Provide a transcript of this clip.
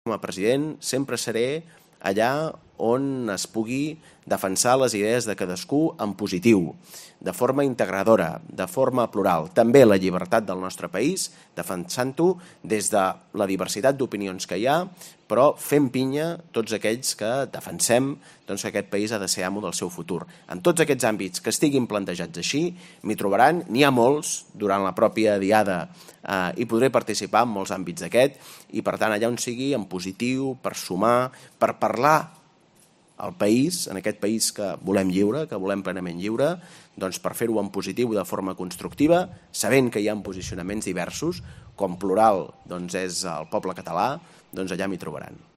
com a president sempre seré allà on es pugui defensar les idees de cadascú en positiu, de forma integradora, de forma plural. També la llibertat del nostre país, defensant-ho des de la diversitat d'opinions que hi ha, però fent pinya tots aquells que defensem que aquest país ha de ser amo del seu futur. En tots aquests àmbits que estiguin plantejats així, m'hi trobaran, n'hi ha molts, durant la pròpia diada hi podré participar en molts àmbits d'aquest, i per tant allà on sigui, en positiu, per sumar, per parlar al país, en aquest país que volem lliure, que volem plenament lliure, doncs per fer-ho en positiu de forma constructiva, sabent que hi ha posicionaments diversos, com plural és el poble català, doncs allà m'hi trobaran.